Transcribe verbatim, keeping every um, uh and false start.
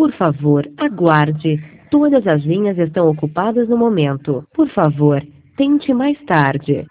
Por favor, aguarde. Todas as linhas estão ocupadas no momento. Por favor, tente mais tarde.